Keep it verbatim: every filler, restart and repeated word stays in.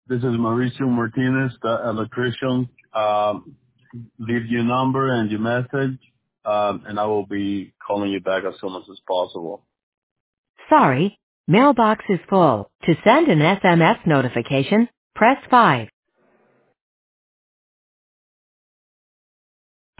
This is Mauricio Martinez, the electrician. Um, leave your number and your message, um, and I will be calling you back as soon as possible. Sorry, mailbox is full. To send an S M S notification, press five.